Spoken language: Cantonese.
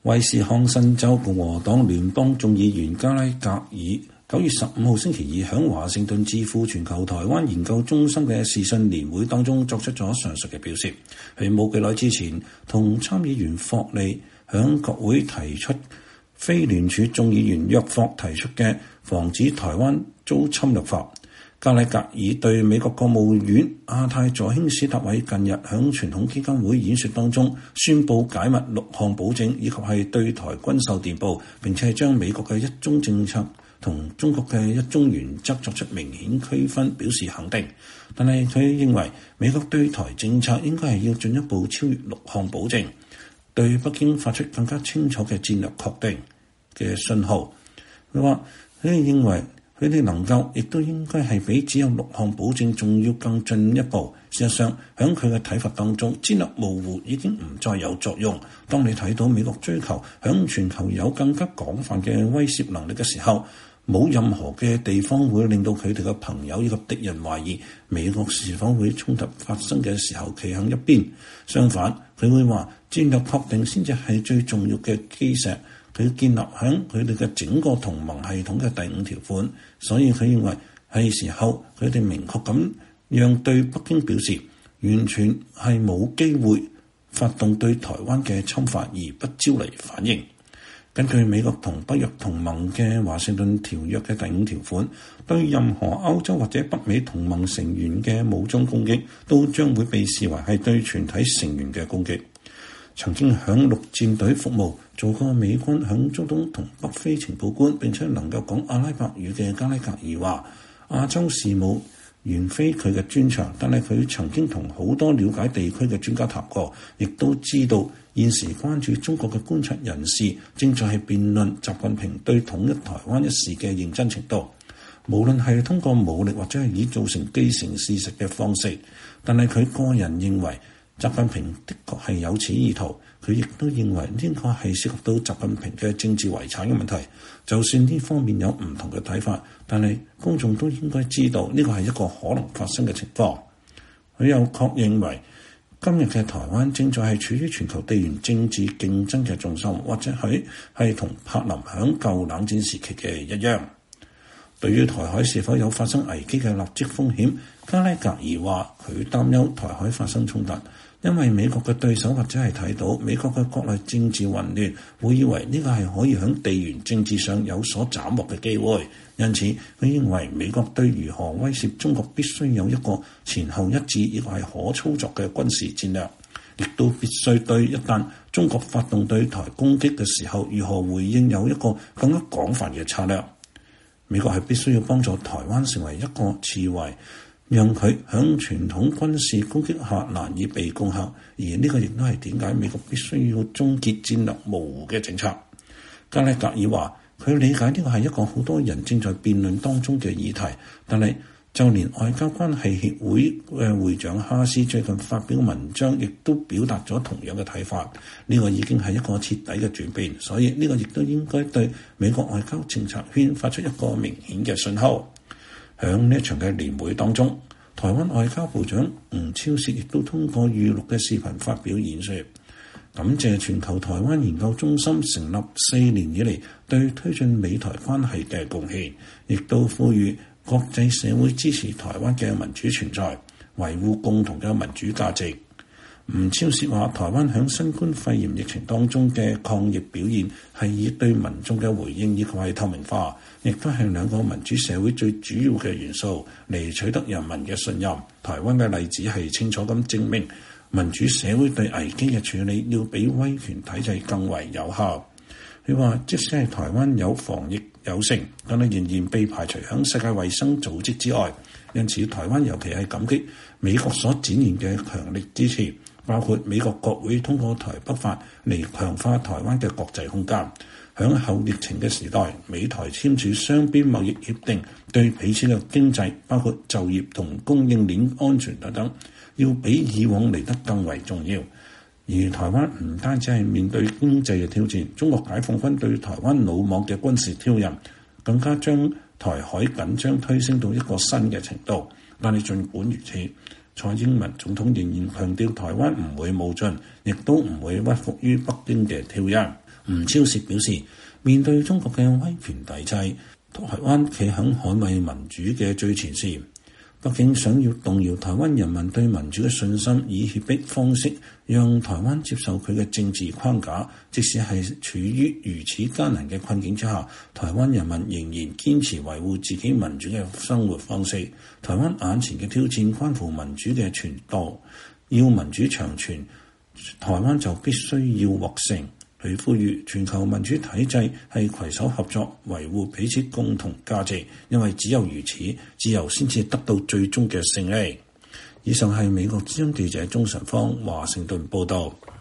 威斯康辛州共和黨聯邦眾議員加拉格爾9月15號星期二響華盛頓智庫全球台灣研究中心嘅視訊年會當中作出咗上述嘅表示。佢冇幾耐之前同參議員霍利響國會提出非聯署眾議員約霍提出嘅防止台灣遭侵略法。加拉格爾對美國國務院亞太助卿史達偉近日響傳統基金會演說當中宣布解密6項保證，以及係對台軍售電報，並且係將美國嘅一中政策同中國嘅一中原則作出明顯區分，表示肯定。但係佢認為美國對台政策應該係要進一步超越6項保證，對北京發出更加清楚嘅戰略確定嘅信號。佢話佢認為佢哋能夠，亦都應該係比只有6項保證仲要更進一步。事實上，喺佢嘅睇法當中，戰略模糊已經唔再有作用。當你睇到美國追求喺全球有更加廣泛嘅威懾能力嘅時候，冇任何嘅地方會令到佢哋嘅朋友以及敵人懷疑美國是否會衝突發生嘅時候企喺一邊。相反，佢會話戰略確定先至係最重要嘅基石。佢建立喺佢哋嘅整個同盟系統嘅第5條款，所以佢認為係時候佢哋明確咁讓對北京表示，完全係冇機會發動對台灣嘅侵犯而不招嚟反應。根據美國同北約同盟嘅華盛頓條約嘅第5條款，對任何歐洲或者北美同盟成員嘅武裝攻擊都將會被視為係對全體成員嘅攻擊。曾經響陸戰隊服務做過美軍響中東同北非情報官，並且能夠講阿拉伯語嘅加拉格爾話，亞洲事務原非佢嘅專長，但係佢曾經同好多了解地區嘅專家談過，亦都知道現時關注中國嘅觀察人士正在係辯論習近平對統一台灣一事嘅認真程度，無論係通過武力或者係以造成既成事實嘅方式。但係佢個人認為習近平的確係有此意圖，佢亦都認為呢個係涉及到習近平嘅政治遺產嘅問題。就算呢方面有唔同嘅睇法，但係公眾都應該知道呢個係一個可能發生嘅情況。佢又確認為今日嘅台灣正在係處於全球地緣政治競爭嘅重心，或者佢係同柏林響舊冷戰時期嘅一樣。對於台海是否有發生危機嘅立即風險，加拉格爾話佢擔憂台海發生衝突，因為美國嘅對手或者係睇到美國嘅國內政治混亂，會以為呢個係可以喺地緣政治上有所斬獲嘅機會。因此，佢認為美國對如何威脅中國必須有一個前後一致，亦係可操作嘅軍事戰略，亦都必須對一旦中國發動對台攻擊嘅時候，如何回應有一個更加廣泛嘅策略。美國係必須要幫助台灣成為一個刺蝟，讓佢響傳統軍事攻擊下難以被攻克，而呢個亦都係點解美國必須要終結戰略模糊嘅政策。加拉格爾話佢理解呢個係一個好多人正在辯論當中嘅議題，但係就連外交關係協會嘅會長哈斯最近發表文章，亦都表達咗同樣嘅睇法。呢個已經係一個徹底嘅轉變，所以呢個亦都應該對美國外交政策圈發出一個明顯嘅信號。響呢一場嘅年會當中，台灣外交部長吳釗燮亦都通過預錄嘅視頻發表演說，感謝全球台灣研究中心成立4年以嚟對推進美台關係嘅貢獻，亦都呼籲國際社會支持台灣嘅民主存在，維護共同嘅民主價值。吳釗燮話：台灣響新冠肺炎疫情當中嘅抗疫表現係以對民眾嘅回應以及係透明化，亦都係2個民主社會最主要嘅元素嚟取得人民嘅信任。台灣嘅例子係清楚咁證明，民主社會對危機嘅處理要比威權體制更為有效。佢話：即使係台灣有防疫有成，但係仍然被排除響世界衛生組織之外。因此，台灣尤其係感激美國所展現嘅強力支持，包括美國國會通過台北法嚟強化台灣嘅國際空間。響後疫情嘅時代，美台簽署雙邊貿易協定，對彼此嘅經濟，包括就業同供應鏈安全等等，要比以往嚟得更為重要。而台灣唔單止係面對經濟嘅挑戰，中國解放軍對台灣魯莽嘅軍事挑釁，更加將台海緊張推升到一個新嘅程度。但係儘管如此，蔡英文總統仍然強調台灣唔會冒進，亦都唔會屈服於北京嘅挑釁。 吳釗燮表示，面對中國嘅威權體制，台灣企喺捍衛民主嘅最前線。北京想要動搖台灣人民對民主嘅信心，以脅迫方式讓台灣接受佢嘅政治框架。即使係處於如此艱難嘅困境之下，台灣人民仍然堅持維護自己民主嘅生活方式。台灣眼前嘅挑戰關乎民主嘅傳導，要民主長存，台灣就必須要獲勝。佢呼籲全球民主體制係攜手合作，維護彼此共同價值，因為只有如此，自由先至得到最終嘅勝利。以上係美國之音記者鍾晨芳華盛頓報道。